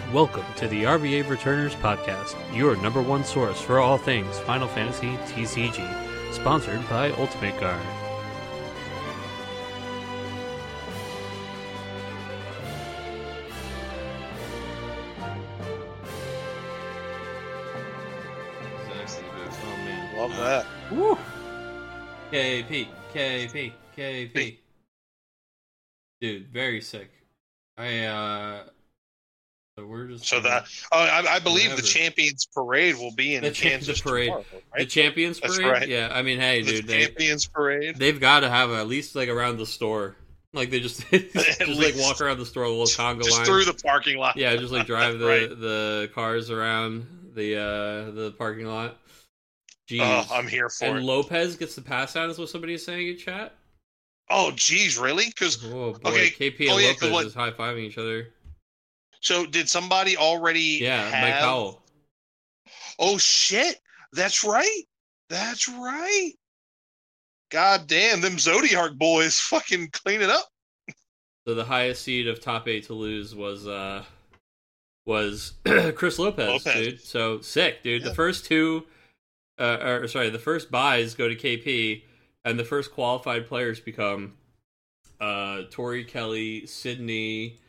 Welcome to the RVA Returners Podcast, your number one source for all things Final Fantasy TCG, sponsored by Ultimate Guard. Oh man, Love that. Woo! KP. Dude, very sick. So we're just I believe whatever. the Champions Parade will be in Kansas parade. tomorrow, right? The Champions Parade? That's right. Yeah, I mean, hey, The dude, Champions Parade. they've got to have at least like around the store. Like they just like walk around the store, a little conga Just line. through the parking lot. Yeah, just like drive the Right. the cars around the parking lot. Jeez. I'm here for and it. Lopez gets the pass out, is what somebody is saying in chat. Oh, geez, really? Because Oh boy, Okay. KP and Oh, yeah, Lopez what- is high fiving each other. so did somebody already? Yeah, have... Mike Powell. Oh shit! That's right. That's right. God damn, them Zodiac boys fucking cleaning up. So the highest seed of top 8 to lose was Chris Lopez, dude. So sick, dude. Yeah. The first two, the first buys go to KP, and the first qualified players become Tori Kelly, Sydney,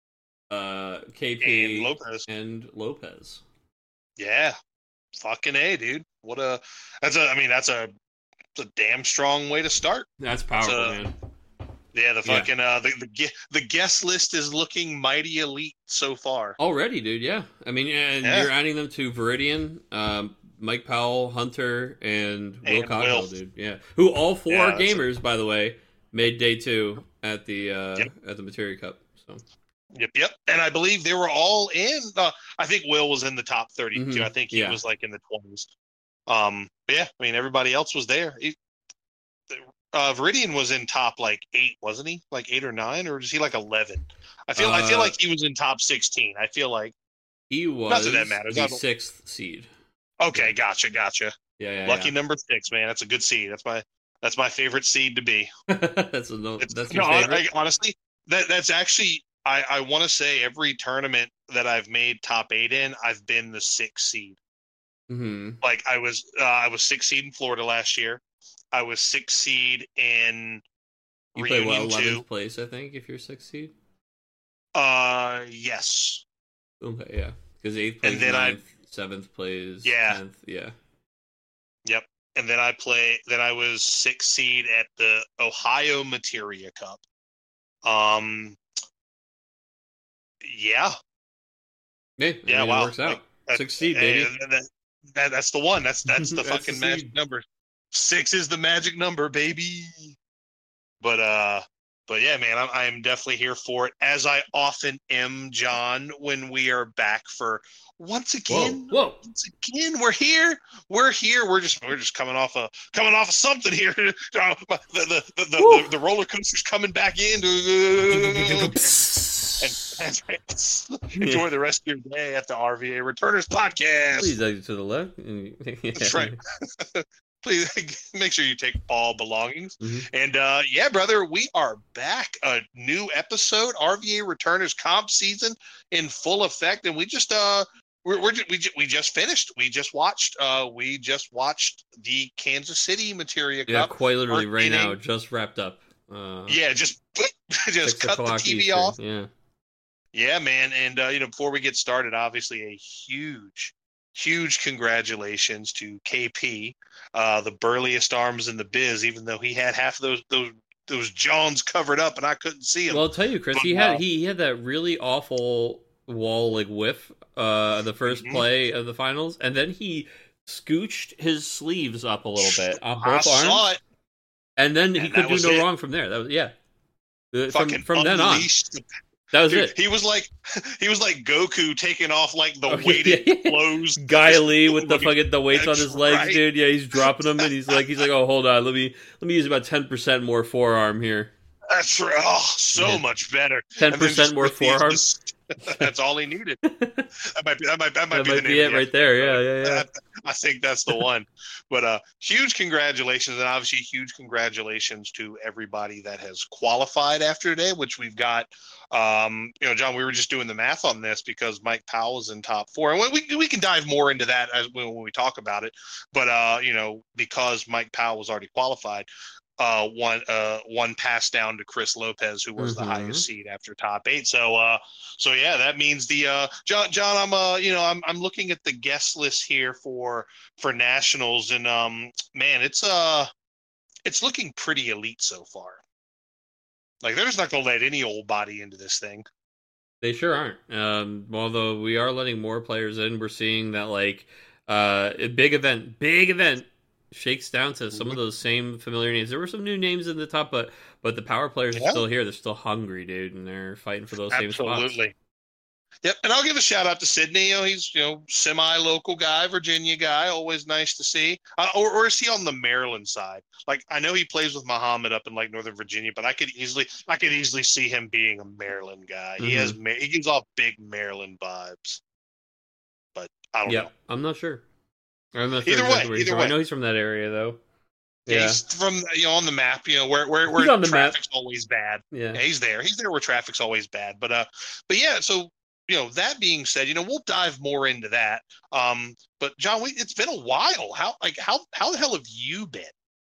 KP, And Lopez. and Lopez. Yeah, fucking A, dude. That's a damn strong way to start. That's powerful, So, man. Yeah, the guest list is looking mighty elite so far. Already, dude. Yeah, I mean, and Yeah. you're adding them to Viridian, Mike Powell, Hunter, and Will And Coghill, Will. dude. Yeah, who all four Yeah, are that's gamers, by the way, made day 2 at the at the Materia Cup. So Yep. And I believe they were all in. I think Will was in the top 32. Mhm, I think he yeah. was like in the 20s. But yeah, I mean everybody else was there. Viridian was in top like 8, wasn't he? Like 8 or 9, or is he like 11? I feel like he was in top 16. I feel like. he was Not that that matters. the I don't- 6th seed. Okay, gotcha. Yeah. Lucky number 6, man. That's a good seed. That's my favorite seed to be. that's It's, your favorite. honestly, that's actually I want to say every tournament that I've made top 8 in, I've been the 6th seed. Mm-hmm. Like I was 6th seed in Florida last year. I was 6th seed in You play Reunion 11th 2. place, I think, if you're 6th seed. Yes. Okay, yeah, because 8th plays And then 9th, 7th plays Yeah. 10th. Yeah. Yep. And then I was 6th seed at the Ohio Materia Cup. Yeah. Yeah, Yeah, it wow. works out. That- 6th seed, baby. That's the one. That's the That's the fucking magic seed. number. 6 is the magic number, baby. But yeah, man, I am definitely here for it, as I often am, John. When we are back for once again, Whoa. we're here. We're just coming off of something here. The roller coaster's coming back in. And enjoy the rest of your day at the RVA Returners Podcast. Please exit to the left. That's right. Please make sure you take all belongings. Mhm. And yeah, brother, we are back. A new episode, RVA Returners comp season in full effect, and we just we just finished. We just watched the Kansas City Materia Cup. Yeah, quite literally We're right now, getting- just wrapped up. Yeah, just 6 cut the o'clock TV Eastern. off. Yeah. Yeah, man. And before we get started, obviously a huge congratulations to KP, the burliest arms in the biz, even though he had half of those Johns covered up and I couldn't see him. Well, I'll tell you, Chris, But, he had that really awful wall like whiff the first Mhm. play of the finals, and then he scooched his sleeves up a little bit on I both arms, saw it. and then he And could that do was no it. wrong from there. That was Fucking from then on. unleashed. That was Dude, it. he was like Goku taking off like the weighted clothes. Guy Lee with the weights on That's his legs, right. dude. Yeah, he's dropping them, and he's like, oh, hold on, let me use about 10% more forearm here. That's right. Oh, so Yeah. much better. 10% And then just more with these forearm. just That's all he needed. That might be the name be of it the right there. episode. Yeah. I think that's the one. But huge congratulations, and obviously huge congratulations to everybody that has qualified after today, which we've got. John, we were just doing the math on this because Mike Powell is in top 4, and we can dive more into that when we talk about it. But because Mike Powell was already qualified, one pass down to Chris Lopez, who was the highest seed after top 8. So yeah, that means the John. I'm looking at the guest list here for nationals, and man, it's looking pretty elite so far. Like they're just not going to let any old body into this thing. They sure aren't. Although we are letting more players in, we're seeing that a big event shakes down to some of those same familiar names. There were some new names in the top, but the power players are still here. They're still hungry, dude, and they're fighting for those same spots. Absolutely. Yep, and I'll give a shout out to Sydney. He's semi-local guy, Virginia guy. Always nice to see. Or is he on the Maryland side? Like I know he plays with Muhammad up in like Northern Virginia, but I could easily see him being a Maryland guy. Mm-hmm. He gives off big Maryland vibes, but I don't know. I'm not sure. I'm not sure either exactly way. I know he's from that area though. Yeah, he's from on the map. Where he's on the traffic's map. always bad. Yeah, he's there. He's there where traffic's always bad. But yeah. So that being said, we'll dive more into that. But John, it's been a while. How the hell have you been?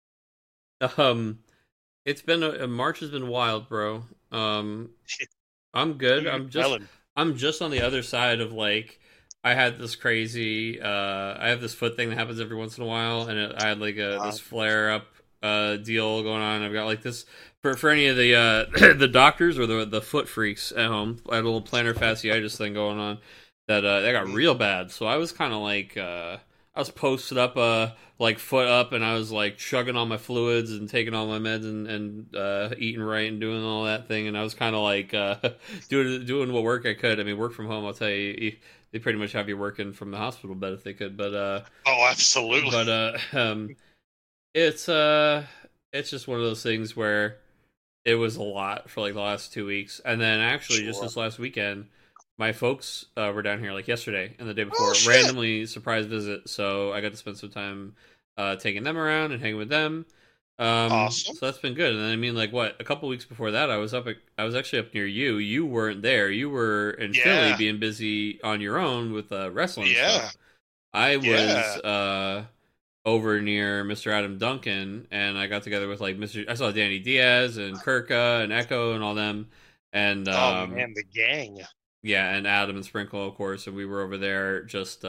It's been March has been wild, bro. I'm good. I'm just on the other side of I had this crazy. I have this foot thing that happens every once in a while, and I had this flare up deal going on. I've got this for any of the the doctors or the foot freaks at home. I had a little plantar fasciitis thing going on that got real bad. So I was kind of I was posted up foot up, and I was chugging all my fluids and taking all my meds and eating right and doing all that thing. And I was kind of doing what work I could. I mean, work from home. I'll tell you. They pretty much have you working from the hospital bed if they could, but oh, absolutely. But it's just one of those things where it was a lot for the last 2 weeks, and then actually just this last weekend, my folks were down here yesterday and the day before, randomly surprise visit. So I got to spend some time taking them around and hanging with them. Awesome. So that's been good. And then, I mean, a couple weeks before that, I was actually up near you. You weren't there. You were in Philly being busy on your own with wrestling stuff. I was over near Mr. Adam Duncan, and I got together with I saw Danny Diaz and Kirka and Echo and all them. And oh man, the gang. Yeah, and Adam and Sprinkle, of course, and we were over there just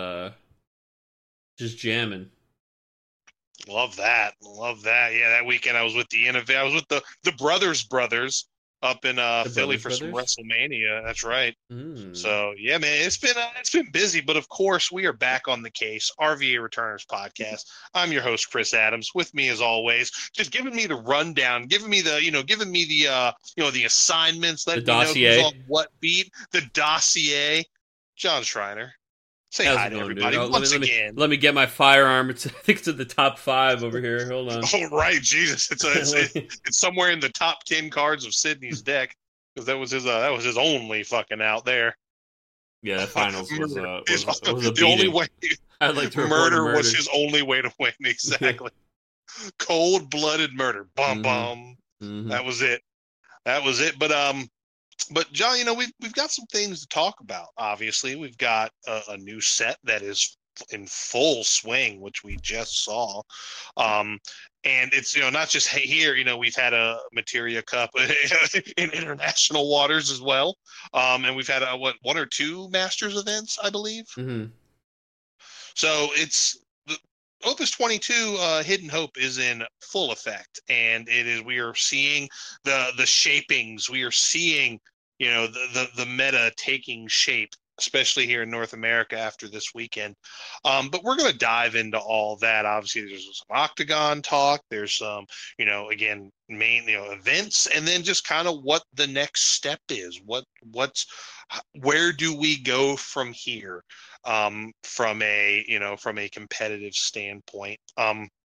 jamming. Love that. Yeah, that weekend I was with I was with the brothers up in Philly for some WrestleMania. That's right. So yeah, man, it's been busy, but of course we are back on the case. RVA Returners podcast. I'm your host Chris Adams. With me as always, just giving me the rundown, giving me the the assignments, letting me know who's on what beat, the dossier. John Schreiner. Say hi to everybody once again. Let me get my firearm. I think it's in the top 5 over here. Hold on. Oh right, Jesus! It's somewhere in the top 10 cards of Sydney's deck because that was his only fucking out there. Yeah, that finals was a the only way. I'd like to murder was his only way to win. Exactly. Cold-blooded murder. Bum bum. Mm-hmm. That was it. But John, we've got some things to talk about. Obviously, we've got a new set that is in full swing, which we just saw, and it's not just here. We've had a Materia Cup in international waters as well, and we've had 1 or 2 Masters events, I believe. Mm-hmm. So it's the Opus 22 Hidden Hope is in full effect, and we are seeing the shapings. We are seeing the meta taking shape, especially here in North America after this weekend. But we're going to dive into all that. Obviously, there's some Octagon talk. There's some, again, main, events, and then just kind of what the next step is. Where do we go from here? From a competitive standpoint.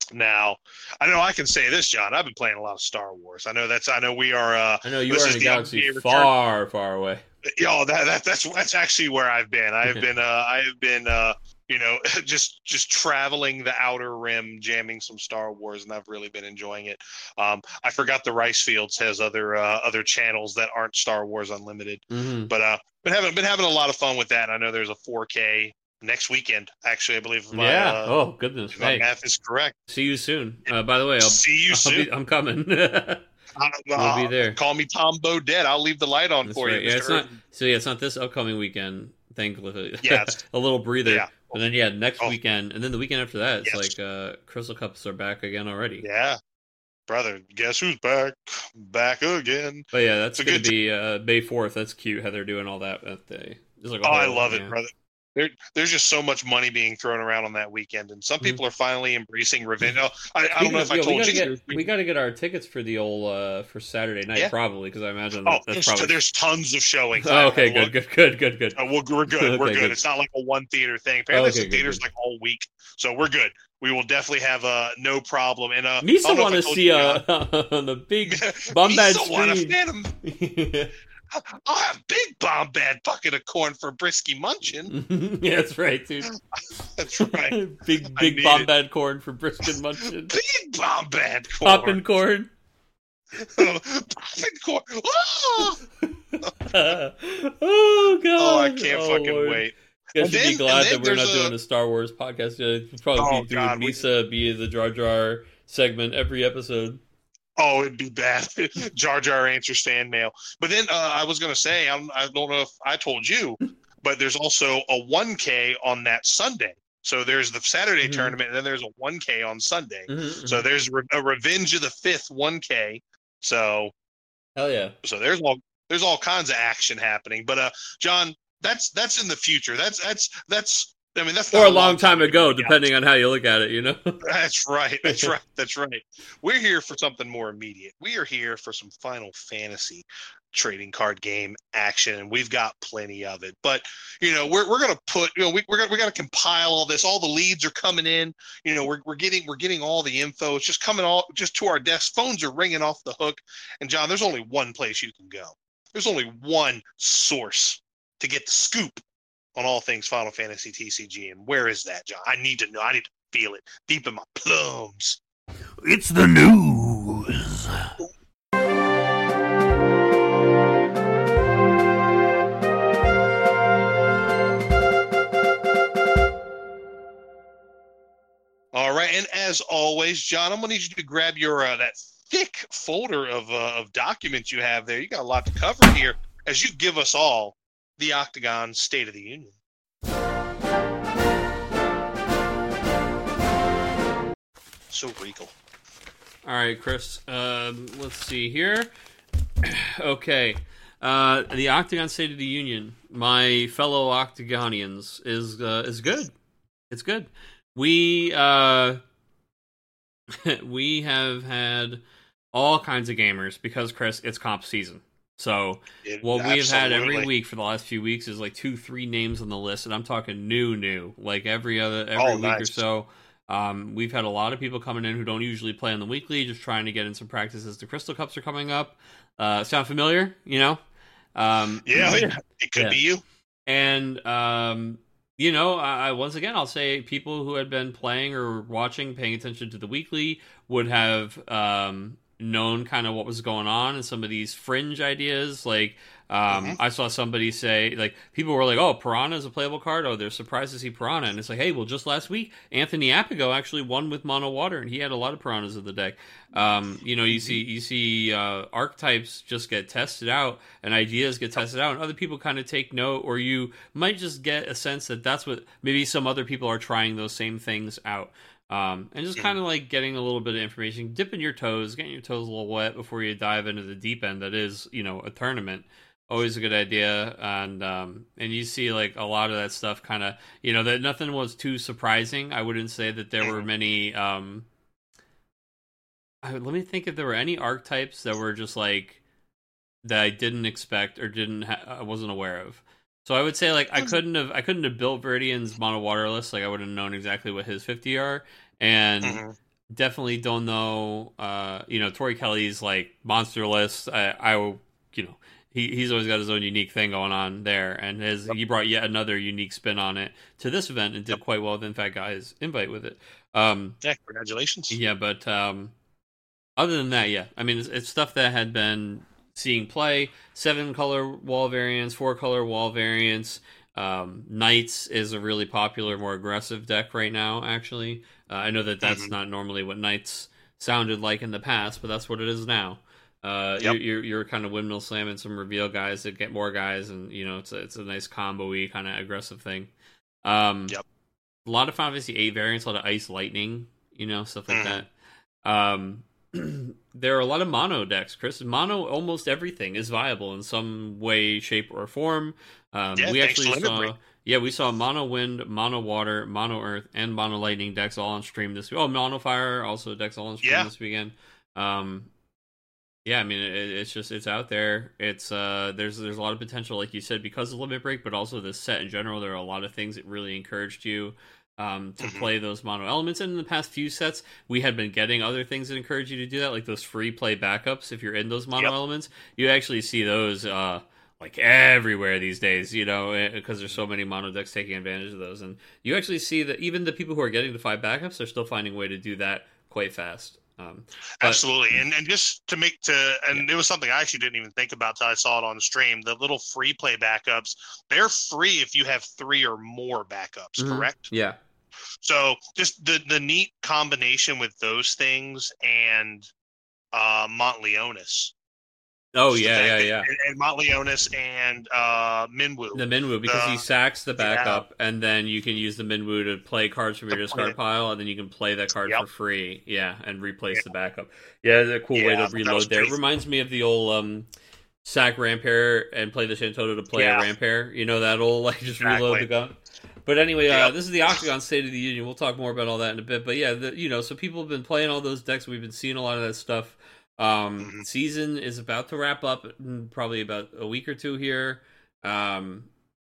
Now, I know I can say this, John. I've been playing a lot of Star Wars. I know we are. I know you This are in is a the galaxy far, far away. Yo, that's actually where I've been. I have been just traveling the outer rim, jamming some Star Wars, and I've really been enjoying it. I forgot the Rice Fields has other channels that aren't Star Wars Unlimited, Mm-hmm. but been having a lot of fun with that. I know there's a 4K next weekend. Actually, I believe Oh goodness, if my math is correct. See you soon. By the way, See you soon. I'm coming. We'll be there. Call me Tom Bodett. I'll leave the light on for you. Yeah, it's not this upcoming weekend. Thankfully, yeah, a little breather. Yeah. And then next weekend, and then the weekend after that, it's like Crystal Cups are back again already. Yeah, brother, guess who's back? Back again. But yeah, that's going to be May 4th. That's cute how they're doing all that day. Like I love it, brother. There's just so much money being thrown around on that weekend, and some people are finally embracing revenge. I don't know if I told you. We got to get our tickets for the old for Saturday night, probably, because I imagine there's tons of showings. Oh, okay, good. We're good. We're good. It's not like a one theater thing. Apparently, some theaters like all week, so we're good. We will definitely have no problem. And Misa want to see on the big Bombad screen. I'll have big Bombad bucket of corn for Brisky munchin'. Yeah, that's right, dude. That's right. big Bombad corn for Brisky munchin'. Big Bombad corn. Poppin' corn. Poppin' corn. Oh! Oh god. Oh, I can't fucking wait. You guys should be glad that we're not doing a Star Wars podcast. We'd probably be doing Misa be the Jar Jar segment every episode. Oh, it'd be bad. Jar Jar answers fan mail. But then I was going to say, I don't know if I told you, but there's also a 1K on that Sunday. So there's the Saturday tournament, and then there's a 1K on Sunday. So there's a Revenge of the Fifth 1K. So hell yeah. So there's all kinds of action happening. But John, that's in the future. That's I mean, that's or a long time ago, depending on how you look at it, you know? That's right. That's right. We're here for something more immediate. We are here for some Final Fantasy trading card game action, and we've got plenty of it. But, we're going to put, we're going to compile all this. All the leads are coming in. We're getting all the info. It's just coming just to our desks. Phones are ringing off the hook. And John, there's only one place you can go. There's only one source to get the scoop on all things Final Fantasy TCG. And where is that, John? I need to know. I need to feel it deep in my plums. It's the news. All right, and as always, John, I'm going to need you to grab your that thick folder of documents you have there. You got a lot to cover here as you give us all the Octagon State of the Union. So regal. All right, Chris. Let's see here. Okay. The Octagon State of the Union, my fellow Octagonians, is good. It's good. We we have had all kinds of gamers because, Chris, it's comp season. So what we have had every week for the last few weeks is like 2-3 names on the list, and I'm talking new, like every week or so. We've had a lot of people coming in who don't usually play on the weekly, just trying to get in some practice as the Crystal Cups are coming up. Sound familiar? Yeah, it could be you. And I once again, I'll say people who had been playing or watching, paying attention to the weekly would have known kind of what was going on and some of these fringe ideas. Like I saw somebody say, like, people were like, oh, Piranha is a playable card. Oh, they're surprised to see Piranha. And it's like, hey, well, just last week, Anthony Apigo actually won with Mono Water, and he had a lot of Piranhas in the deck. You see archetypes just get tested out, and ideas get tested out, and other people kind of take note, or you might just get a sense that that's what maybe some other people are trying those same things out. And just kind of like getting a little bit of information, dipping your toes, getting your toes a little wet before you dive into the deep end that is, a tournament. Always a good idea. And you see like a lot of that stuff kind of, that nothing was too surprising. I wouldn't say that there were many, let me think if there were any archetypes that were just like, that I didn't expect or I wasn't aware of. So I would say like I couldn't have built Viridian's Mono Water list. Like I would have known exactly what his 50 are, and Definitely don't know. Tori Kelly's like monster list. He's always got his own unique thing going on there, and he brought yet another unique spin on it to this event and did quite well. In fact, got his invite with it. Congratulations. Yeah, but other than that, yeah, I mean, it's stuff that had been seeing play. 7-color wall variants, 4-color wall variants. Knights is a really popular, more aggressive deck right now, actually. I know that's not normally what Knights sounded like in the past, but that's what it is now. You're kind of windmill slamming some reveal guys that get more guys, and it's a nice combo-y kind of aggressive thing. A lot of Final Fantasy VIII variants, a lot of Ice Lightning, stuff like that. There are a lot of mono decks, Chris. Mono, almost everything is viable in some way, shape, or form. We saw mono wind, mono water, mono earth, and mono lightning decks all on stream this week. Oh, mono fire also decks all on stream this weekend. I mean, it's out there. It's there's a lot of potential, like you said, because of Limit Break, but also this set in general. There are a lot of things that really encouraged you to play those mono elements. And in the past few sets, we had been getting other things that encourage you to do that, like those free play backups. If you're in those mono elements, you actually see those like everywhere these days, because there's so many mono decks taking advantage of those. And you actually see that even the people who are getting the 5 backups are still finding a way to do that quite fast. Absolutely, and just it was something I actually didn't even think about till I saw it on stream. The little free play backups, they're free if you have 3 or more backups, correct? Yeah. So just the neat combination with those things and Montleonis. Oh, yeah. And Montleonis and Minwu. The Minwu, because he sacks the backup, and then you can use the Minwu to play cards from your discard pile, and then you can play that card for free, and replace the backup. Yeah, it's a cool way to reload there. It reminds me of the old sack Rampair and play the Shantoto to play a Rampair. That'll just reload the gun. But anyway, this is the Octagon State of the Union. We'll talk more about all that in a bit. But yeah, so people have been playing all those decks. We've been seeing a lot of that stuff. Season is about to wrap up in probably about a week or two here, and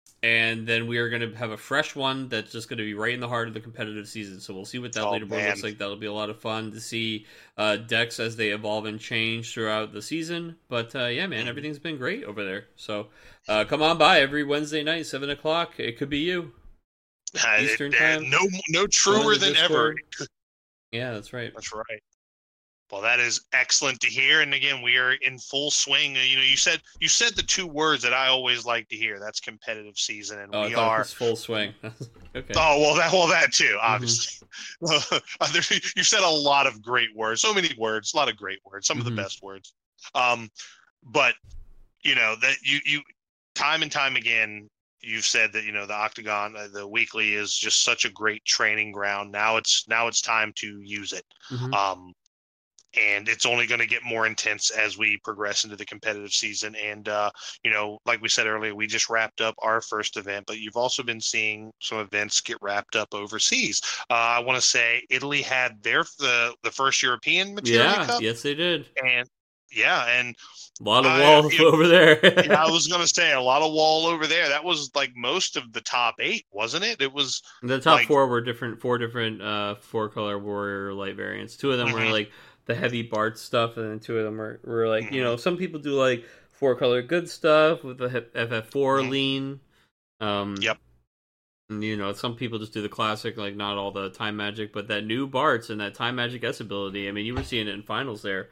then we are going to have a fresh one that's just going to be right in the heart of the competitive season. So we'll see what that leaderboard looks like. That'll be a lot of fun to see decks as they evolve and change throughout the season. But everything's been great over there. So come on by every Wednesday night, 7:00. It could be you. Eastern time. No truer than ever. Yeah, that's right. That's right. Well, that is excellent to hear. And again, we are in full swing. You said the 2 words that I always like to hear. That's competitive season, and we are full swing. Okay. Oh, that too, obviously. You said a lot of great words. So many words, a lot of great words. Some of the best words. But that you time and time again, you've said that the Octagon, the weekly, is just such a great training ground. Now it's time to use it. And it's only going to get more intense as we progress into the competitive season. And, like we said earlier, we just wrapped up our first event, but you've also been seeing some events get wrapped up overseas. I want to say Italy had the first European Materia Cup. Yes, they did. And a lot of wall over there. Yeah, I was going to say a lot of wall over there. That was like most of the top 8, wasn't it? It was the top 4 were four different 4-color warrior light variants. 2 of them were like the heavy Bart stuff, and then 2 of them were like, some people do like 4-color good stuff with the FF4 lean. Yep. And, some people just do the classic, like not all the time magic, but that new Barts and that time magic S ability. I mean, you were seeing it in finals there.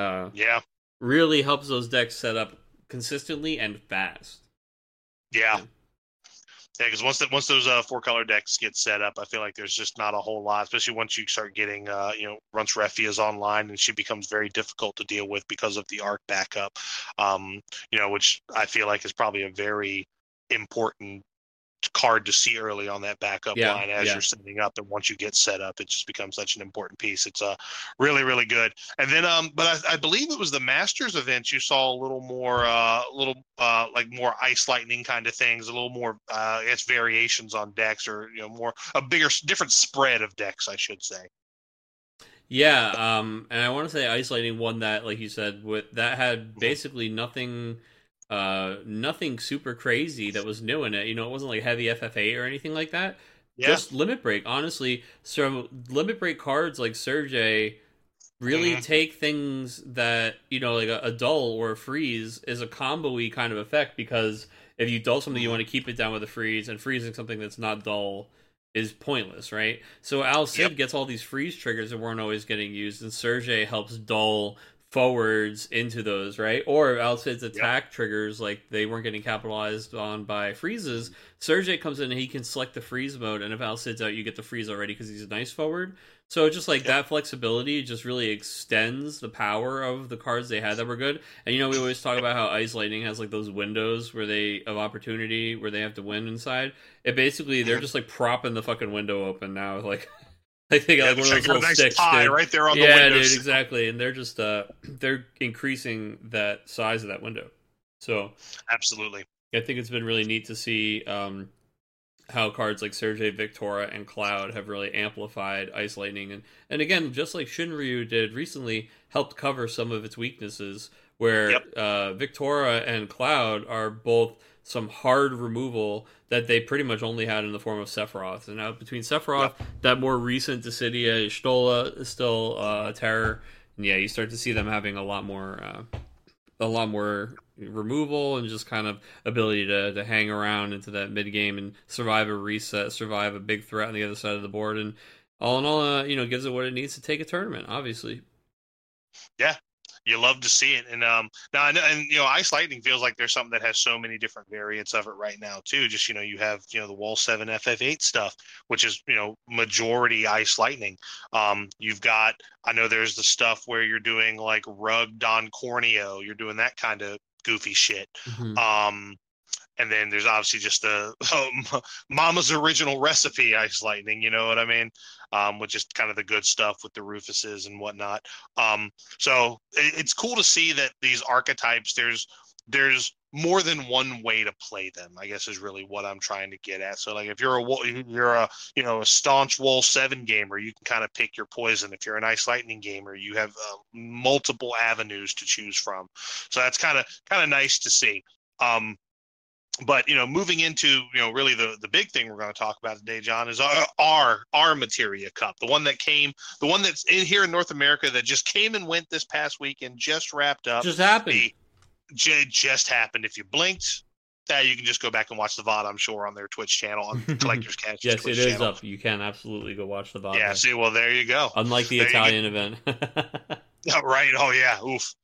Really helps those decks set up consistently and fast. Yeah, because once those 4-color decks get set up, I feel like there's just not a whole lot, especially once you start getting, once Refia's online, and she becomes very difficult to deal with because of the arc backup, which I feel like is probably a very important card to see early on that backup line as you're setting up. And once you get set up, it just becomes such an important piece. It's really, really good. And then, but I believe it was the Masters event. You saw a little more, like more Ice Lightning kind of things, a little more, variations on decks, or, a bigger, different spread of decks, I should say. Yeah. And I want to say Ice Lightning won that, like you said, that had basically nothing super crazy that was new in it. It wasn't like heavy FF8 or anything like that. just limit break. Honestly, so limit break cards like Surge really take things that, you know, like a dull or a freeze is a combo-y kind of effect, because if you dull something, you want to keep it down with a freeze, and freezing something that's not dull is pointless, right? So Al Cid gets all these freeze triggers that weren't always getting used, and Surge helps dull forwards into those, right? Or Al Cid's attack triggers, like they weren't getting capitalized on by freezes. Surge comes in and he can select the freeze mode, and if Al Cid's out, you get the freeze already because he's a nice forward. So just like that flexibility just really extends the power of the cards they had that were good. And, you know, we always talk about how Ice Lightning has like those windows where of opportunity where they have to win inside. It basically, they're just like propping the fucking window open now. Like they got like one of those little sticks, dude. Right there on the windows. Dude, exactly. And they're just they're increasing that size of that window. So absolutely, I think it's been really neat to see how cards like Surge, Victora, and Cloud have really amplified Ice Lightning, and again, just like Shinryu did recently, helped cover some of its weaknesses. Where Victora and Cloud are both some hard removal that they pretty much only had in the form of Sephiroth. And now between Sephiroth, that more recent Dissidia, Stola is still a terror. And you start to see them having a lot more removal and just kind of ability to hang around into that mid game and survive a reset, survive a big threat on the other side of the board, and all in all, gives it what it needs to take a tournament. Obviously, yeah. You love to see it, and now Ice Lightning feels like there's something that has so many different variants of it right now too. Just you have the Wall 7 FF8 stuff, which is majority Ice Lightning. You've got, I know there's the stuff where you're doing like Rug Don Corneo, you're doing that kind of goofy shit. And then there's obviously just the Mama's original recipe Ice Lightning, you know what I mean? Which is kind of the good stuff with the Rufuses and whatnot. So it's cool to see that these archetypes, there's more than one way to play them, I guess is really what I'm trying to get at. So like if you're a staunch Wall 7 gamer, you can kind of pick your poison. If you're an Ice Lightning gamer, you have multiple avenues to choose from. So that's kind of nice to see. But moving into really the big thing we're going to talk about today, John, is our Materia Cup, the one that's in here in North America that just came and went this past weekend, just wrapped up. Just happened. Just happened. If you blinked, you can just go back and watch the VOD, I'm sure, on their Twitch channel, on Collector's Catch. Yes, Twitch it is channel. up. You can absolutely go watch the VOD. Yeah. See, well, there you go. Unlike the Italian event. Right. Oh yeah. Oof.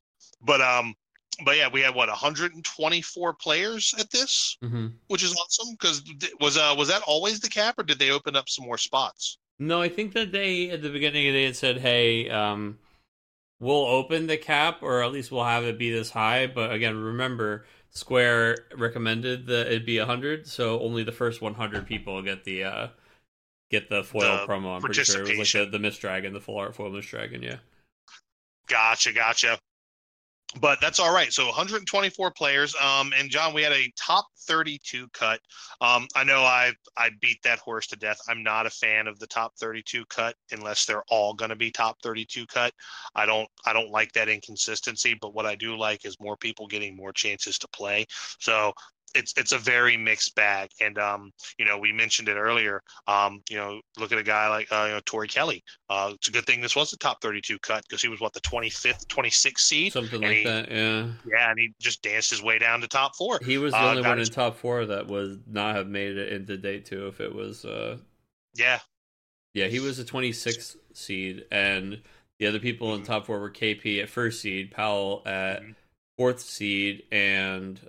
But yeah, we had 124 players at this, which is awesome. Because was that always the cap, or did they open up some more spots? No, I think that they at the beginning they had said, "Hey, we'll open the cap, or at least we'll have it be this high." But again, remember, Square recommended that it be 100, so only the first 100 people get the foil promo. I'm pretty sure it was like the Mist Dragon, the full art foil Mist Dragon. Yeah. Gotcha. But that's all right. So 124 players. And John, we had a top 32 cut. I know I beat that horse to death. I'm not a fan of the top 32 cut unless they're all going to be top 32 cut. I don't like that inconsistency, but what I do like is more people getting more chances to play. So it's a very mixed bag. And, we mentioned it earlier, look at a guy like, Tori Kelly. It's a good thing this was the top 32 cut because he was the 25th, 26th seed. Something like that. Yeah. Yeah. And he just danced his way down to top 4. He was the only one in top 4 that would not have made it into day 2 if it was, Yeah, he was a 26th seed, and the other people in top 4 were KP at 1st seed, Powell at 4th seed, and,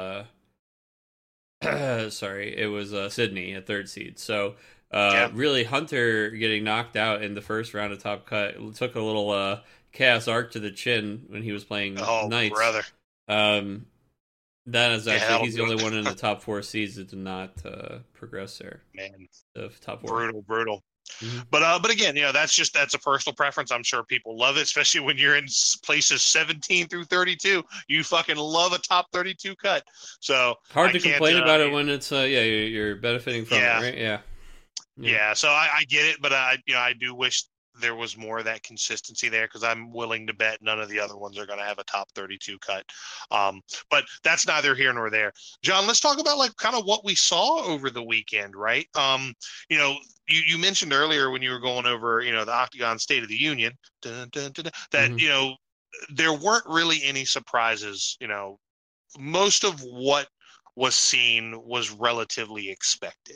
sorry, it was Sydney at 3rd seed. So really, Hunter getting knocked out in the first round of top cut took a little Chaos Arc to the chin when he was playing Knights. Brother. That is actually he's the only one in the top 4 seeds that did not progress there. Man, the top 4. Brutal. But again, that's a personal preference. I'm sure people love it, especially when you're in places 17 through 32. You fucking love a top 32 cut. So hard to complain about it when it's you're benefiting from it, right? Yeah. So I get it, but I do wish there was more of that consistency there, because I'm willing to bet none of the other ones are going to have a top 32 cut. But that's neither here nor there. John, let's talk about like kind of what we saw over the weekend, right? You know, you mentioned earlier when you were going over, you know, the Octagon State of the Union, that, you know, there weren't really any surprises. You know, most of what was seen was relatively expected.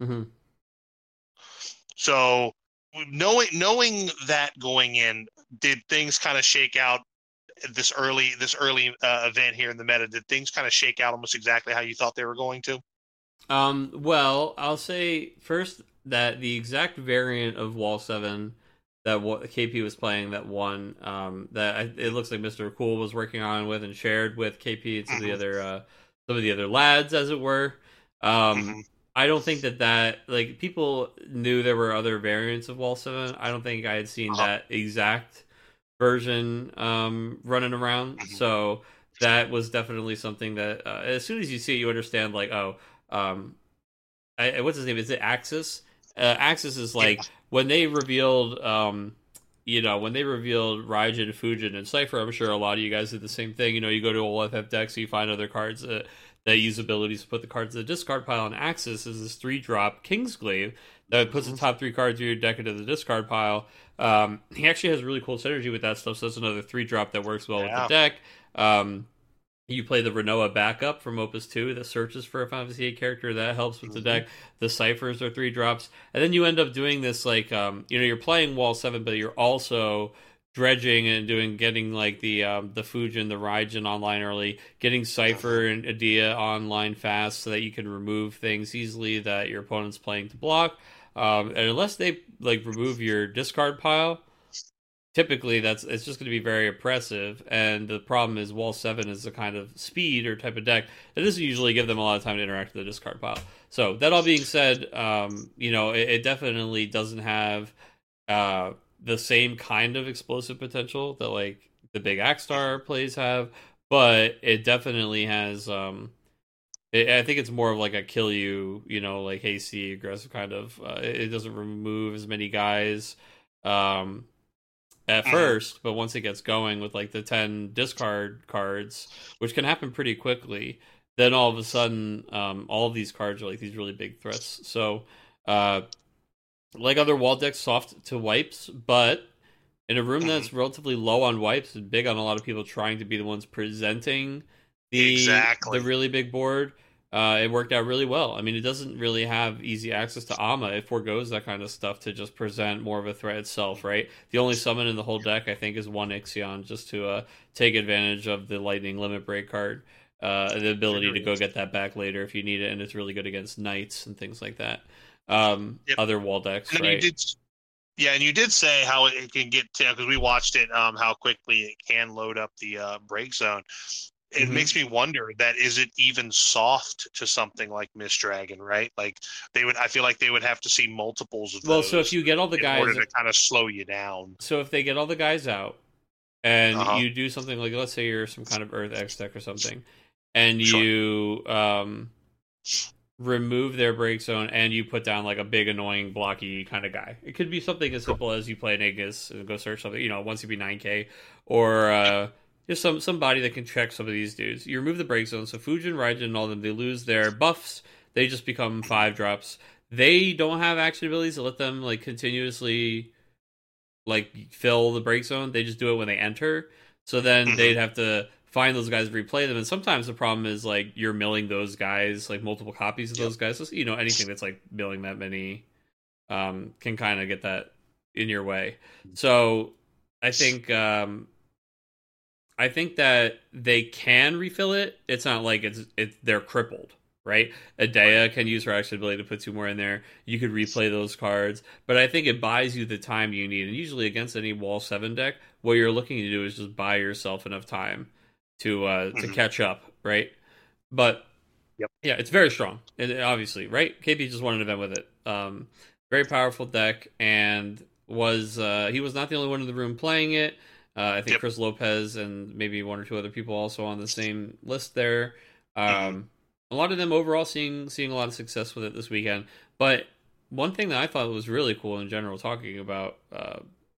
So knowing that going in, did things kind of shake out this early event here in the meta? Did things kind of shake out almost exactly how you thought they were going to? Well, I'll say first that the exact variant of Wall 7 that KP was playing that won, it looks like Mr. Cool was working on with and shared with KP and some of the other lads, as it were. I don't think that like people knew there were other variants of Wall 7. I don't think I had seen that exact version running around. So that was definitely something that as soon as you see it, you understand like, what's his name? Is it Axis? Axis is like when they revealed Raijin, Fujin, and Cypher. I'm sure a lot of you guys did the same thing. You know, you go to a FF deck, so you find other cards that use abilities to put the cards in the discard pile. And Axis is this 3-drop Kingsglaive that puts the top 3 cards of your deck into the discard pile. He actually has really cool synergy with that stuff, so that's another 3-drop that works well with the deck. You play the Renoa backup from Opus 2 that searches for a Final Fantasy 8 character. That helps with the deck. The Ciphers are 3-drops. And then you end up doing this, like, you're playing Wall 7, but you're also dredging and getting like the Fujin, the Raijin online early, getting Cypher and Adia online fast so that you can remove things easily that your opponent's playing to block. And unless they like remove your discard pile, typically it's just going to be very oppressive. And the problem is Wall 7 is a kind of speed or type of deck that doesn't usually give them a lot of time to interact with the discard pile. So that all being said, it definitely doesn't have the same kind of explosive potential that like the big Axstar plays have, but it definitely has I think it's more of like a kill you, like hasty aggressive kind of it doesn't remove as many guys at first, but once it gets going with like the 10 discard cards, which can happen pretty quickly, then all of a sudden all of these cards are like these really big threats. So like other wall decks, soft to wipes, but in a room that's relatively low on wipes and big on a lot of people trying to be the ones presenting the really big board, it worked out really well. I mean, it doesn't really have easy access to Ama. It forgoes that kind of stuff to just present more of a threat itself, right? The only summon in the whole deck, I think, is one Ixion, just to take advantage of the Lightning Limit Break card, the ability to go get that back later if you need it, and it's really good against Knights and things like that. Other wall decks, and right? And you did say how it can get to, because we watched it, how quickly it can load up the break zone. It makes me wonder that is it even soft to something like Mist Dragon, right? Like I feel like they would have to see multiples of those. Well, so if you get all the guys, in order to kind of slow you down. So if they get all the guys out, and you do something like, let's say you're some kind of Earth X deck or something, and you remove their break zone and you put down like a big annoying blocky kind of guy. It could be something as simple as you play an Aegis and go search something, once you be 9k, or just somebody that can check some of these dudes. You remove the break zone, so Fujin, Raijin, and all of them, they lose their buffs. They just become 5-drops. They don't have action abilities to let them like continuously like fill the break zone. They just do it when they enter. So then they'd have to find those guys, replay them, and sometimes the problem is like you're milling those guys, like multiple copies of those guys. So, anything that's like milling that many can kind of get that in your way. So I think that they can refill it. It's not like they're crippled, right? Adea can use her action ability to put 2 more in there. You could replay those cards, but I think it buys you the time you need. And usually against any Wall 7 deck, what you're looking to do is just buy yourself enough time to catch up, right? But yeah, it's very strong, and obviously, right? KP just won an event with it. Very powerful deck, and he was not the only one in the room playing it. I think Chris Lopez and maybe 1 or 2 other people also on the same list there. A lot of them overall seeing a lot of success with it this weekend. But one thing that I thought was really cool in general, talking about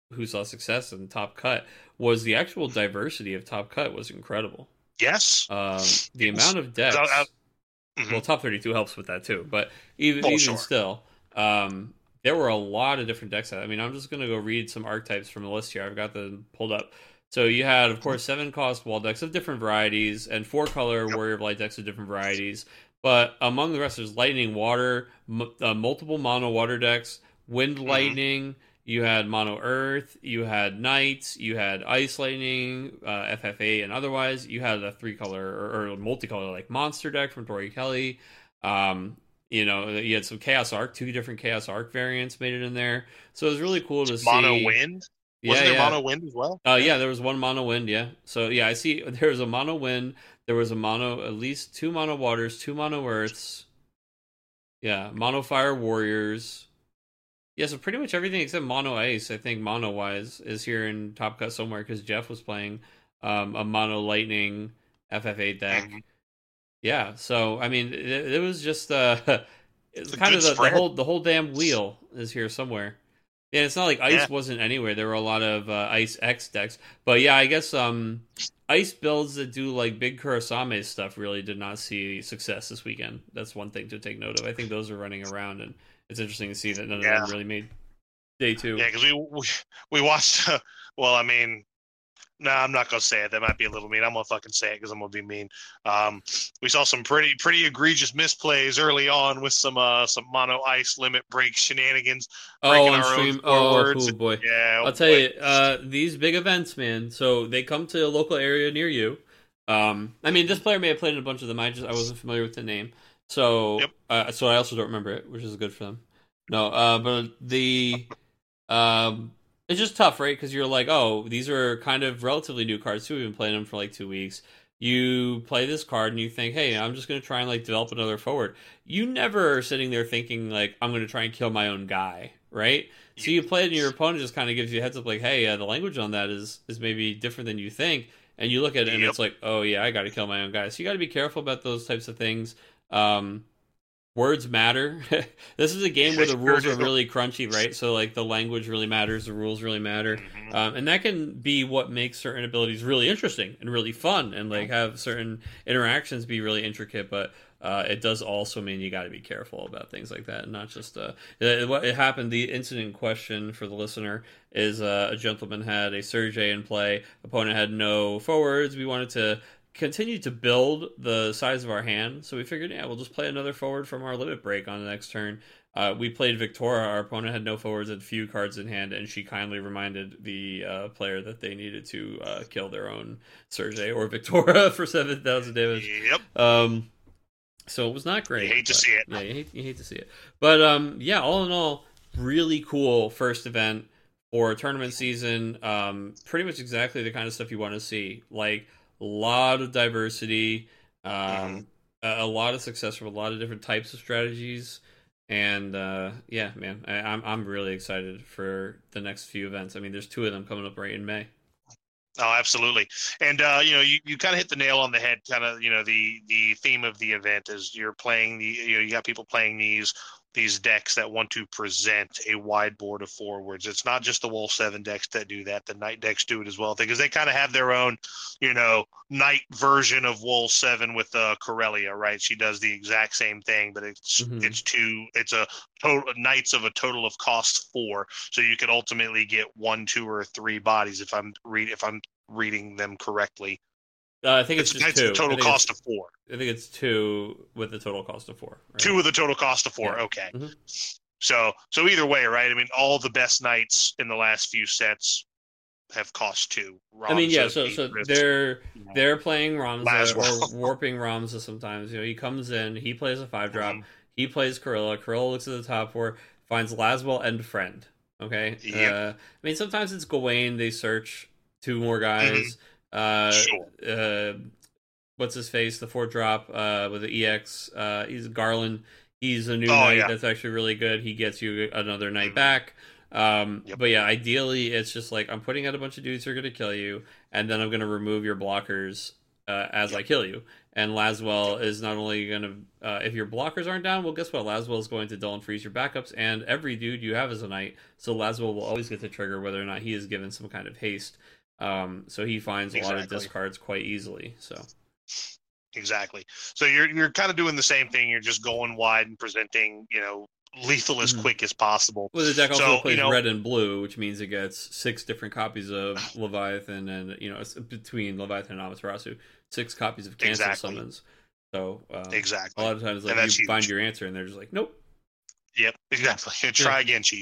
who saw success in Top Cut was the actual diversity of Top Cut was incredible. Yes. The amount of decks. Well, Top 32 helps with that too, but even still, there were a lot of different decks. I mean, I'm just going to go read some archetypes from the list here. I've got them pulled up. So you had, of course, 7-cost wall decks of different varieties and 4-color Warrior of Light decks of different varieties. But among the rest, there's Lightning Water, multiple mono water decks, Wind Lightning. You had Mono Earth, you had Knights, you had Ice Lightning, FFA, and otherwise. You had a 3-color or multicolor like Monster deck from Tori Kelly. You had some Chaos Arc, 2 different Chaos Arc variants made it in there. So it was really cool to see. Mono Wind? Wasn't there Mono Wind as well? Yeah, there was one Mono Wind, yeah. So yeah, I see there was a Mono Wind, there was a Mono, at least 2 Mono Waters, 2 Mono Earths. Yeah, Mono Fire Warriors. Yeah, so pretty much everything except Mono Ice, I think mono-wise, is here in Top Cut somewhere because Jeff was playing a Mono Lightning FF8 deck. Yeah, so I mean, it was just it's kind of the whole damn wheel is here somewhere. Yeah, it's not like Ice wasn't anywhere. There were a lot of Ice X decks, but yeah, I guess Ice builds that do like big Kurosame stuff really did not see success this weekend. That's one thing to take note of. I think those are running around and. It's interesting to see that none of them really made day 2. Yeah, because we watched. Well, I mean, no, I'm not gonna say it. That might be a little mean. I'm gonna fucking say it because I'm gonna be mean. We saw some pretty egregious misplays early on with some mono ice limit break shenanigans. On stream. Oh boy. Yeah, I'll tell you. These big events, man. So they come to a local area near you. I mean, this player may have played in a bunch of them. I wasn't familiar with the name. So, so I also don't remember it, which is good for them. No, but it's just tough, right? Because you're like, oh, these are kind of relatively new cards too. We've been playing them for like 2 weeks. You play this card and you think, hey, I'm just going to try and like develop another forward. You never are sitting there thinking like, I'm going to try and kill my own guy, right? So you play it and your opponent just kind of gives you a heads up like, hey, the language on that is maybe different than you think. And you look at it and it's like, oh yeah, I got to kill my own guy. So you got to be careful about those types of things. Words matter. This is a game where the rules are really crunchy, right? So like the language really matters, the rules really matter, and that can be what makes certain abilities really interesting and really fun, and like have certain interactions be really intricate. But it does also mean you got to be careful about things like that, and not just what it happened. The incident in question for the listener is a gentleman had a Sergei in play. Opponent had no forwards. We wanted to continue to build the size of our hand, so we figured, we'll just play another forward from our limit break on the next turn. We played Victoria. Our opponent had no forwards, had few cards in hand, and she kindly reminded the player that they needed to kill their own Sergei or Victoria for 7,000 damage. Yep. So it was not great. You hate to see it. Yeah, you hate to see it. But all in all, really cool first event for a tournament season. Pretty much exactly the kind of stuff you want to see. Like, a lot of diversity, a lot of success from a lot of different types of strategies, and man, I'm really excited for the next few events. I mean, there's 2 of them coming up right in May. Oh, absolutely. And, you kind of hit the nail on the head. Kind of, the theme of the event is you're playing you got people playing these decks that want to present a wide board of forwards. It's not just the Wolf 7 decks that do that. The Knight decks do it as well, because they kind of have their own, Knight version of Wolf 7 with Corellia, right? She does the exact same thing, but it's a total Knights of a total of cost 4. So you could ultimately get 1, 2, or 3 bodies if I'm reading them correctly. I think it's just 2. Total cost of 4. I think it's 2 with the total cost of 4. Right? 2 with the total cost of 4. Yeah. Okay. Mm-hmm. So either way, right? I mean, all the best Knights in the last few sets have cost 2. Ramza, I mean, yeah. So they're playing Ramza or warping Ramza sometimes. He comes in, he plays a 5-drop, he plays Corella. Corella looks at the top 4, finds Laswell and Friend. Okay. Yep. I mean, sometimes it's Gawain. They search 2 more guys. What's his face? The 4-drop with the EX. He's Garland. He's a new knight that's actually really good. He gets you another knight back. But yeah, ideally it's just like I'm putting out a bunch of dudes who are going to kill you, and then I'm going to remove your blockers as I kill you. And Laswell is not only going to, if your blockers aren't down, well, guess what? Laswell is going to dull and freeze your backups, and every dude you have is a knight, so Laswell will always get the trigger whether or not he is given some kind of haste. So he finds a lot of discards quite easily. So exactly. So you're kind of doing the same thing. You're just going wide and presenting, lethal as quick as possible. Well, the deck also plays red and blue, which means it gets 6 different copies of Leviathan, and it's between Leviathan and Amaterasu, 6 copies of cancel summons. So exactly, a lot of times you find your answer, and they're just like, nope. Yep, exactly. Try again, Chief.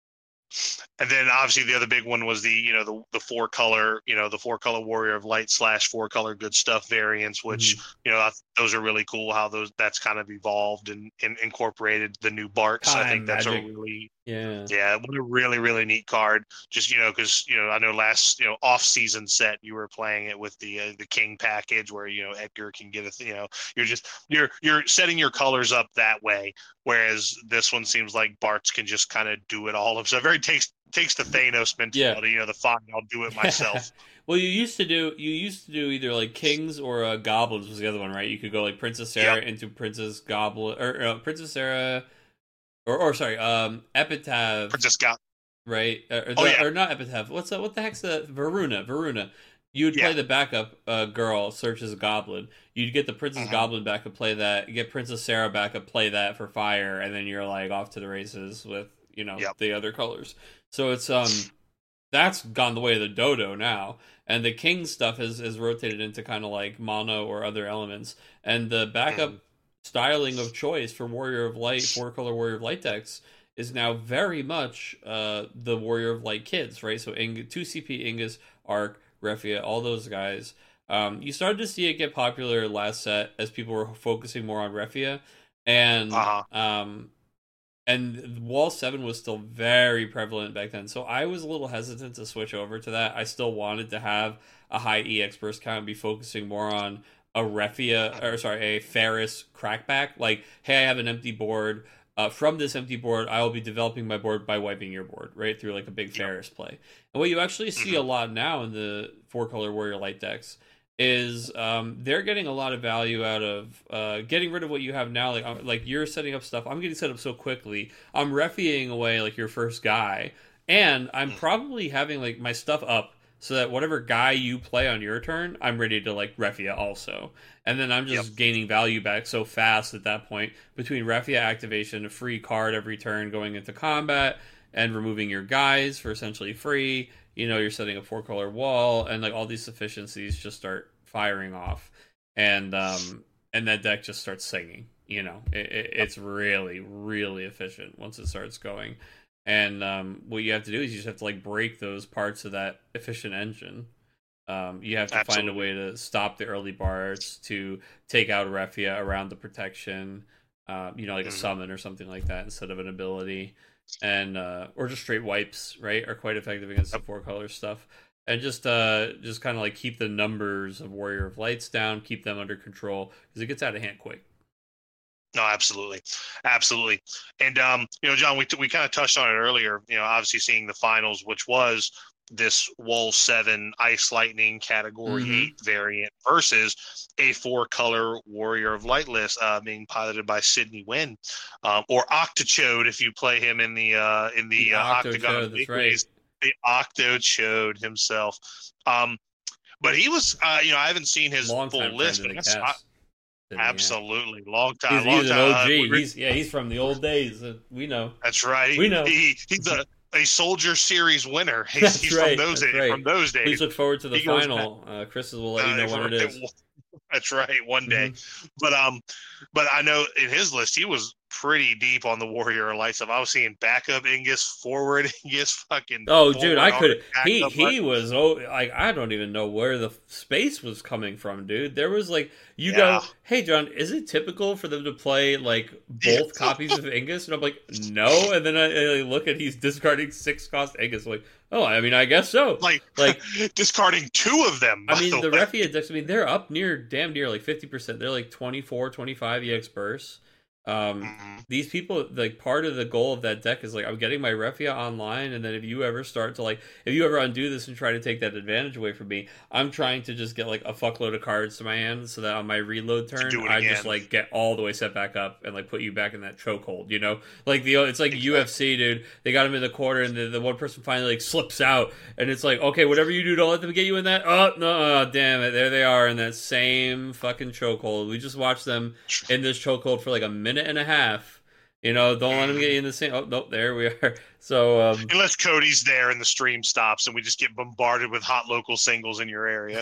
And then obviously the other big one was the 4-color, the 4-color Warrior of Light / 4-color Good Stuff variants, which, those are really cool how that's kind of evolved and incorporated the new Barks. I think that's magic. a really, what a really, really neat card. Just, because, I know last, off-season set, you were playing it with the King package where, Edgar can get you're setting your colors up that way. Whereas this one seems like Bart's can just kind of do it all himself. Very takes the Thanos mentality. The fine, I'll do it myself. Well, you used to do either like Kings or Goblins was the other one, right? You could go like Princess Sarah into Princess Goblin or Princess Sarah, or sorry, Epitaph. Princess Goblin, right? Or not Epitaph. What the heck's the Varuna? You'd play the backup girl, search as a goblin. You'd get the Princess Goblin backup, play that. You get Princess Sarah backup, play that for fire, and then you're like off to the races with the other colors. So it's that's gone the way of the dodo now, and the King stuff has rotated into kind of like mono or other elements, and the backup styling of choice for Warrior of Light 4-color Warrior of Light decks is now very much the Warrior of Light kids, right? So 2 CP Ingus, Arc, Refia, all those guys. You started to see it get popular last set as people were focusing more on Refia, and and Wall 7 was still very prevalent back then. So I was a little hesitant to switch over to that. I still wanted to have a high EX burst count and be focusing more on a Ferris crackback. Like, hey, I have an empty board. From this empty board, I will be developing my board by wiping your board, right? Through like a big Ferris play. And what you actually see a lot now in the 4-color Warrior Light decks is they're getting a lot of value out of getting rid of what you have now. Like you're setting up stuff. I'm getting set up so quickly. I'm refiing away like your first guy. And I'm probably having like my stuff up so that whatever guy you play on your turn, I'm ready to like Refia also. And then I'm just gaining value back so fast at that point between Refia activation, a free card every turn going into combat, and removing your guys for essentially free. You're setting a 4-color wall, and like all these efficiencies just start firing off, and that deck just starts singing. It's really, really efficient once it starts going. And what you have to do is you just have to like break those parts of that efficient engine. You have to find a way to stop the early bars to take out Refia around the protection, like a summon or something like that instead of an ability, and or just straight wipes, right, are quite effective against the 4-color stuff. And just kind of like keep the numbers of Warrior of Lights down, keep them under control because it gets out of hand quick. No, absolutely. And John, we kind of touched on it earlier. Obviously seeing the finals, which was this Wall 7 Ice Lightning Category 8 variant versus a 4-color Warrior of Light list being piloted by Sydney Wynn, or Octochode if you play him in the Octagon. That's right. The Octochode himself. But he was, I haven't seen his full list, but absolutely long time. He's an OG. He's from the old days. We know. That's right. We know. He's a Soldier Series winner. He's right. From those days. Please look forward to the final. Chris will let you know when it is. That's right. One day. But I know in his list he was pretty deep on the Warrior Light stuff. I was seeing backup Ingus, forward Ingus, fucking. Oh, dude, I could. He was like, I don't even know where the space was coming from, dude. There was like, go, hey, John, is it typical for them to play like both copies of Ingus? And I'm like, no. And then I look at he's discarding 6-cost Ingus. I'm like, oh, I mean, I guess so. Like discarding 2 of them. I mean, the Refia decks, they're up damn near like 50%. They're like 24, 25 EX bursts. These people, like, part of the goal of that deck is like, I'm getting my Refia online, and then if you ever undo this and try to take that advantage away from me, I'm trying to just get like a fuckload of cards to my hand, so that on my reload turn, I just like get all the way set back up and like put you back in that chokehold, you know? Like it's like exactly. UFC, dude. They got him in the corner, and the one person finally like slips out, and it's like, okay, whatever you do, don't let them get you in that. Oh no, damn it, there they are in that same fucking chokehold. We just watched them in this chokehold for like a minute and a half. You know, don't let him get you in the same. Oh, nope, there we are. So, unless Cody's there and the stream stops and we just get bombarded with hot local singles in your area.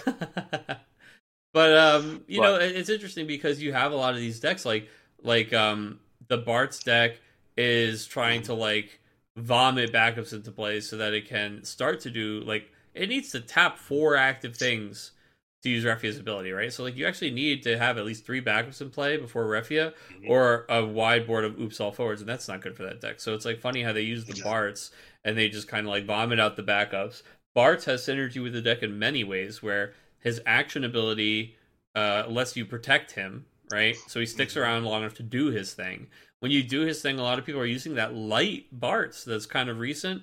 But you know, it's interesting because you have a lot of these decks, like the Bart's deck is trying to like vomit backups into play so that it can start to do like it needs to tap 4 active things to use Refia's ability, right? So like you actually need to have at least 3 backups in play before Refia, or a wide board of oops all forwards, and that's not good for that deck. So it's like funny how they use the Barts and they just kind of like vomit out the backups. Bart's has synergy with the deck in many ways, where his action ability lets you protect him, right? So he sticks around long enough to do his thing. When you do his thing, a lot of people are using that light Bart's that's kind of recent.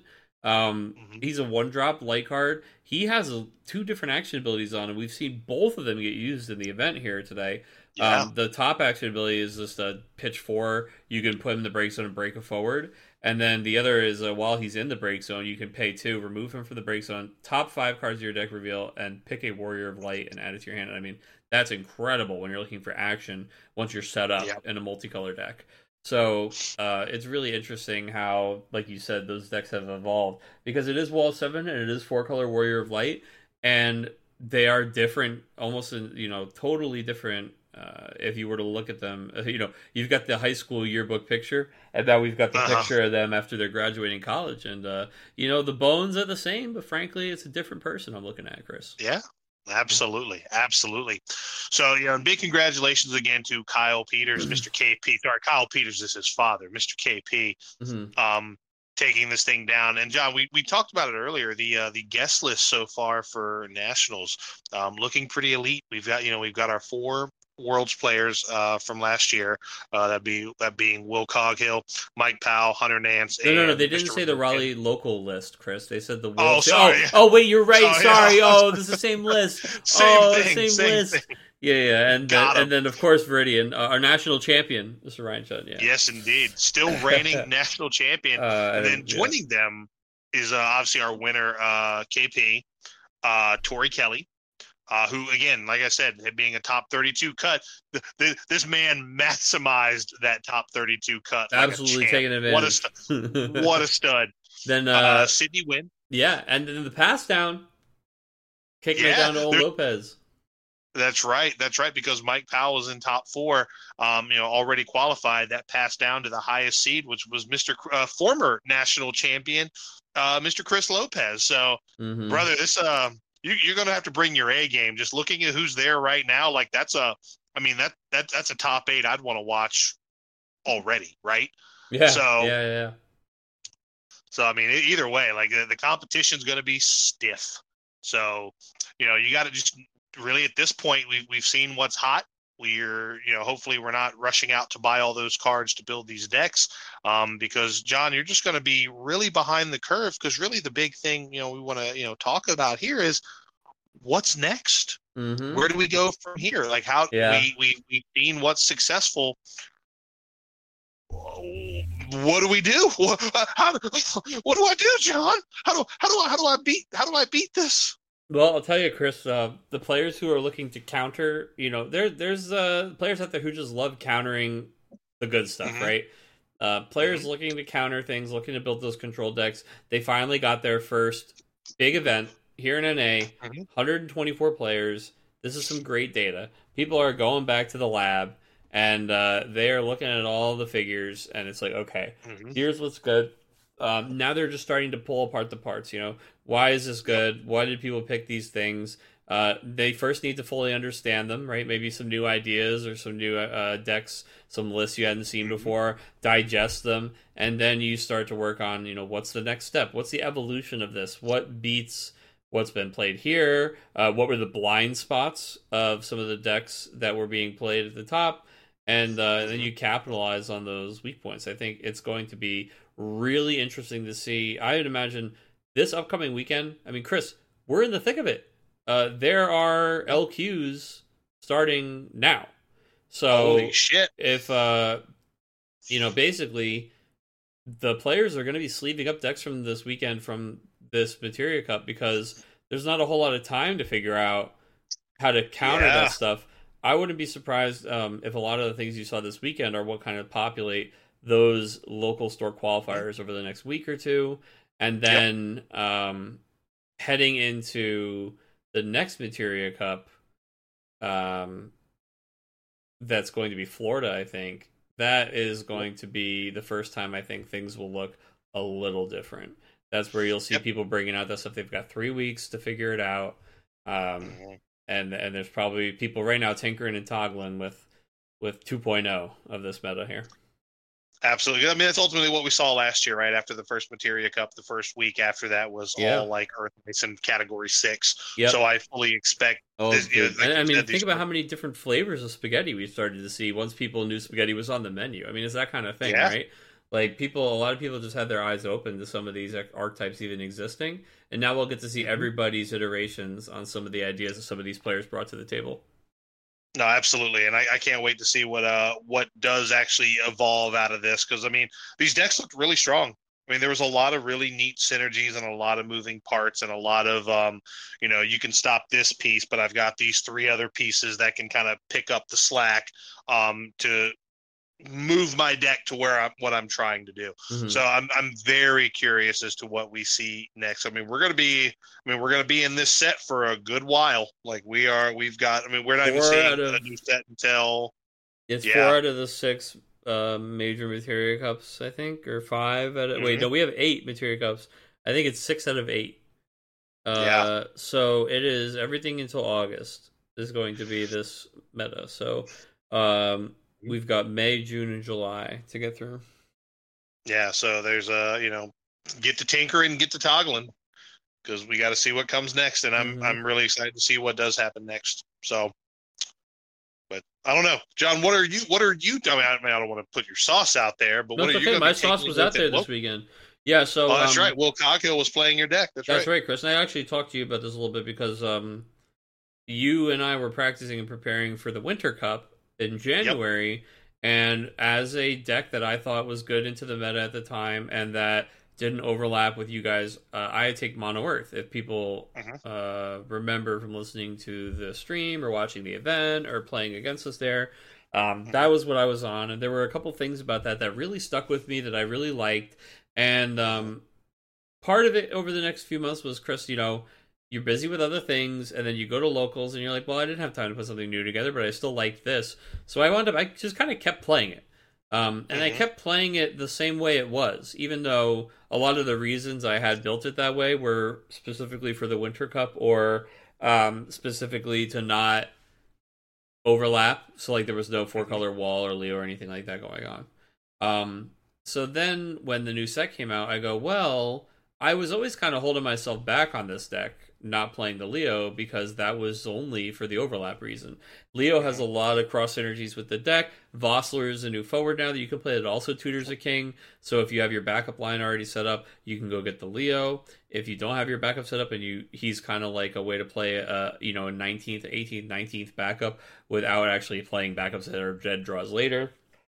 He's a 1-drop light card. He has 2 different action abilities on, and we've seen both of them get used in the event here today. Yeah. The top action ability is just a pitch 4. You can put him in the break zone and break a forward. And then the other is while he's in the break zone, you can pay 2, remove him from the break zone, top 5 cards of your deck reveal, and pick a Warrior of Light and add it to your hand. I mean, that's incredible when you're looking for action once you're set up in a multicolor deck. So it's really interesting how, like you said, those decks have evolved, because it is Wall 7 and it is 4-color Warrior of Light, and they are different, almost in, you know, totally different. If you were to look at them, you know, you've got the high school yearbook picture, and now we've got the picture of them after they're graduating college, and you know, the bones are the same, but frankly, it's a different person I'm looking at, Chris. Yeah. Absolutely. So, you know, big congratulations again to Kyle Peters, Mr. KP. Sorry, Kyle Peters is his father, Mr. KP, taking this thing down. And John, we talked about it earlier. The guest list so far for nationals, looking pretty elite. We've got our 4 Worlds players from last year. That being Will Coghill, Mike Powell, Hunter Nance. No. They didn't say the Raleigh local list, Chris. They said the Will. Oh, sorry. Oh, wait, you're right. Sorry. Oh, this is the same list. Same list. Thing. Yeah. And then of course Viridian, our national champion, Mr. Ryan Chud. Yeah. Yes, indeed. Still reigning national champion. And then joining them is obviously our winner, KP, Tori Kelly. Who, again, like I said, being a top 32 cut, this man maximized that top 32 cut. Absolutely taking advantage. What a stud. Then Sydney Wynn. Yeah, and then the pass down, kicking it down to old Lopez. That's right, because Mike Powell was in top 4, already qualified. That pass down to the highest seed, which was Mr. Former national champion, Mr. Chris Lopez. So, brother, this you're going to have to bring your A game. Just looking at who's there right now, like that's a top 8 I'd want to watch already, right? Yeah. So yeah. So I mean, either way, like the competition's going to be stiff. So you got to just really at this point we've seen what's hot. We're hopefully we're not rushing out to buy all those cards to build these decks, because John, you're just going to be really behind the curve, because really the big thing we want to talk about here is what's next. Where do we go from here? Like how we've seen what's successful. What do we do? What do I do, John? How do I beat this? Well, I'll tell you, Chris, the players who are looking to counter, there's players out there who just love countering the good stuff, right? Players looking to counter things, looking to build those control decks. They finally got their first big event here in NA, 124 players. This is some great data. People are going back to the lab, and they are looking at all the figures, and it's like, okay, here's what's good. Now they're just starting to pull apart the parts, Why is this good? Why did people pick these things? They first need to fully understand them, right? Maybe some new ideas or some new decks, some lists you hadn't seen before, digest them, and then you start to work on, what's the next step? What's the evolution of this? What beats what's been played here? What were the blind spots of some of the decks that were being played at the top? and then you capitalize on those weak points. I think it's going to be really interesting to see. I would imagine this upcoming weekend. I mean, Chris, we're in the thick of it. There are LQs starting now. So holy shit. If basically the players are going to be sleeving up decks from this weekend from this Materia Cup because there's not a whole lot of time to figure out how to counter that stuff. I wouldn't be surprised if a lot of the things you saw this weekend are what kind of populate those local store qualifiers over the next week or two. And then heading into the next Materia Cup, that's going to be Florida, I think. That is going to be the first time I think things will look a little different. That's where you'll see people bringing out that stuff. They've got 3 weeks to figure it out. And there's probably people right now tinkering and toggling with 2.0 of this meta here. Absolutely. I mean, that's ultimately what we saw last year, right? After the first Materia Cup, the first week after that was all like Earth Mason Category 6. Yep. So I fully expect this. I mean, think about how many different flavors of spaghetti we started to see once people knew spaghetti was on the menu. I mean, it's that kind of thing, right? Like a lot of people just had their eyes open to some of these archetypes even existing. And now we'll get to see everybody's iterations on some of the ideas that some of these players brought to the table. No, absolutely, and I can't wait to see what does actually evolve out of this, because I mean these decks looked really strong. I mean there was a lot of really neat synergies and a lot of moving parts and a lot of you can stop this piece, but I've got these 3 other pieces that can kind of pick up the slack to move my deck to what I'm trying to do. Mm-hmm. So I'm very curious as to what we see next. I mean, we're gonna be in this set for a good while. Like we're not even seeing a new set until it's 4 out of the 6 major Materia Cups, I think, or 5 out of wait, no, we have 8 Materia Cups. I think it's 6 out of 8. So it is everything until August is going to be this meta. So we've got May, June, and July to get through. Yeah, so there's get to tinkering, get to toggling, because we got to see what comes next, and I'm really excited to see what does happen next. So, but I don't know, John. What are you? I don't want to put your sauce out there, but what are you? Okay. My sauce was out there this weekend. Yeah, so that's right. Will Coghill was playing your deck. That's right, Chris. And I actually talked to you about this a little bit because you and I were practicing and preparing for the Winter Cup in January, and as a deck that I thought was good into the meta at the time and that didn't overlap with you guys, I take Mono Earth. If people remember from listening to the stream or watching the event or playing against us there, that was what I was on, and there were a couple things about that really stuck with me that I really liked, and part of it over the next few months was, Chris, you're busy with other things, and then you go to locals, and you're like, well, I didn't have time to put something new together, but I still liked this. So I just kind of kept playing it. And I kept playing it the same way it was, even though a lot of the reasons I had built it that way were specifically for the Winter Cup or specifically to not overlap. So, like, there was no 4-color wall or Leo or anything like that going on. So then when the new set came out, I go, well, I was always kind of holding myself back on this deck, not playing the Leo, because that was only for the overlap reason. Leo has a lot of cross synergies with the deck. Vossler is a new forward now that you can play that also tutors a king. So if you have your backup line already set up, you can go get the Leo. If you don't have your backup set up, and he's kind of like a way to play a 19th, 18th, 19th backup without actually playing backups that are dead draws later.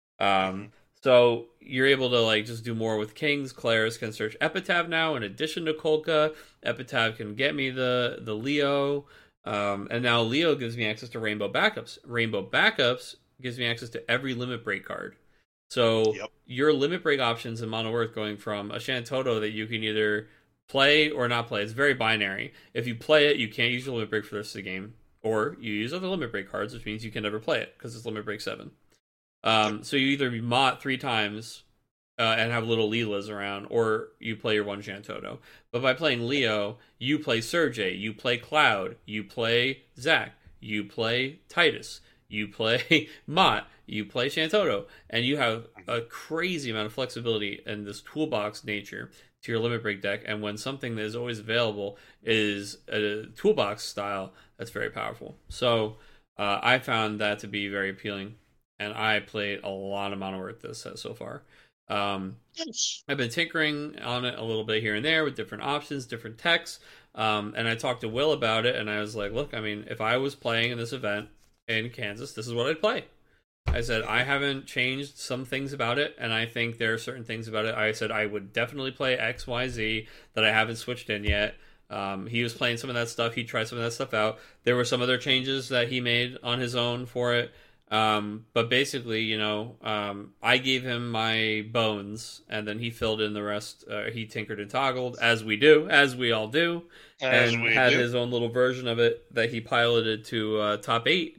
So you're able to just do more with kings. Claris can search Epitaph now in addition to Kolka. Epitaph can get me the Leo. And now Leo gives me access to Rainbow Backups. Rainbow Backups gives me access to every Limit Break card. So your Limit Break options in Mono Earth going from a Shantoto that you can either play or not play. It's very binary. If you play it, you can't use your Limit Break for the rest of the game. Or you use other Limit Break cards, which means you can never play it because it's Limit Break 7. So you either Mott 3 times and have little Leelas around, or you play your one Shantoto. But by playing Leo, you play Sergey, you play Cloud, you play Zach, you play Titus, you play Mott, you play Shantoto, and you have a crazy amount of flexibility in this toolbox nature to your Limit Break deck. And when something that is always available is a toolbox style, that's very powerful. So I found that to be very appealing. and I played a lot of Modern Warfare this set so far. Yes. I've been tinkering on it a little bit here and there with different options, different techs, and I talked to Will about it, and I was like, look, I mean, if I was playing in this event in Kansas, this is what I'd play. I said, I haven't changed some things about it, and I think there are certain things about it. I said I would definitely play XYZ that I haven't switched in yet. He was playing some of that stuff. He tried some of that stuff out. There were some other changes that he made on his own for it. But basically, you know, I gave him my bones, and then he filled in the rest. He tinkered and toggled, as we all do, and had his own little version of it that he piloted to top 8.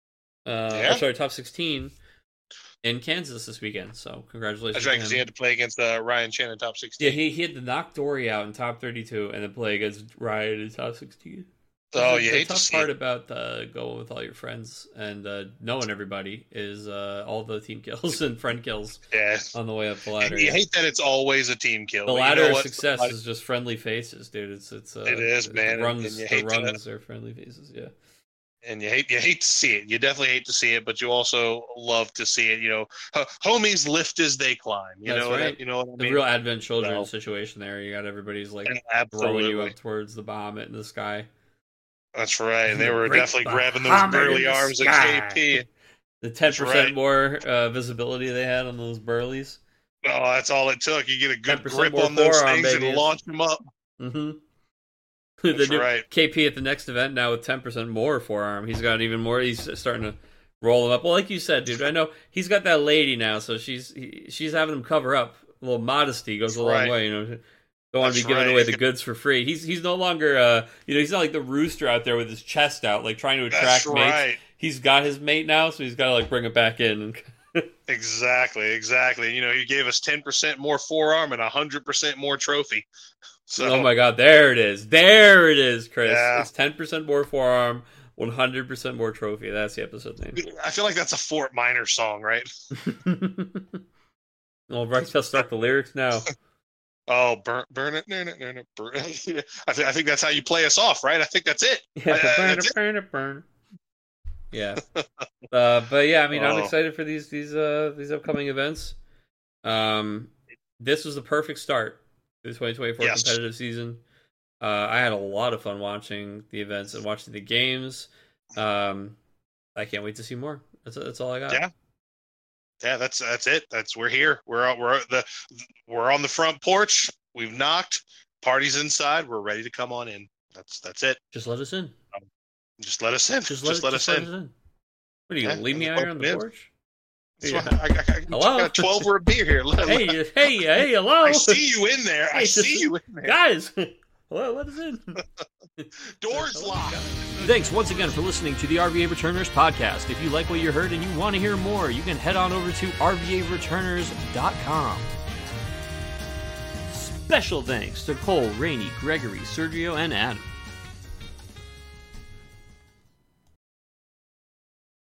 Top 16 in Kansas this weekend. So congratulations! That's right, because he had to play against Ryan Chen in top 16. Yeah, he had to knock Dory out in top 32, and then play against Ryan in top 16. Oh yeah, the tough part about going with all your friends and knowing everybody is all the team kills and friend kills on the way up the ladder. And you hate that it's always a team kill. The ladder of success is just friendly faces, dude. It is, man. The rungs are friendly faces, yeah. And you hate to see it. You definitely hate to see it, but you also love to see it. You know, homies lift as they climb. You know what I mean? The real Advent Children situation there. You got everybody's like throwing you up towards the bomb in the sky. That's right. And they were definitely grabbing those burly arms at KP. The 10% more visibility they had on those burlies. Oh, that's all it took. You get a good grip on those things and launch them up. Mm-hmm. That's right. KP at the next event now with 10% more forearm. He's got even more. He's starting to roll them up. Well, like you said, dude, I know he's got that lady now, so she's having him cover up. A little modesty goes a long way, you know. Don't want to be giving away the goods for free. He's no longer, he's not like the rooster out there with his chest out, like trying to attract mates. Right. He's got his mate now, so he's got to like bring it back in. Exactly. You know, he gave us 10% more forearm and 100% more trophy. So, oh my God, there it is, Chris. Yeah. It's 10% more forearm, 100% more trophy. That's the episode name. I feel like that's a Fort Minor song, right? Well, right, I'll start the lyrics now. Oh, burn it, burn it. I think that's how you play us off, right? I think that's it. Yeah, burn. Yeah. But yeah, I mean, I'm excited for these upcoming events. This was the perfect start to the 2024 competitive season. I had a lot of fun watching the events and watching the games. I can't wait to see more. That's all I got. Yeah, that's it. We're here. We're on the front porch. We've knocked. Party's inside. We're ready to come on in. That's it. Just let us in. Just let us in. Just let us in. What are you gonna leave me out here on the porch? Hello? I got 12 for a beer here. Hey, hello. I see you in there. Guys. Hello, let us in. Doors locked. Thanks once again for listening to the RVA Returners podcast. If you like what you heard and you want to hear more, you can head on over to RVAReturners.com. Special thanks to Cole, Rainey, Gregory, Sergio, and Adam.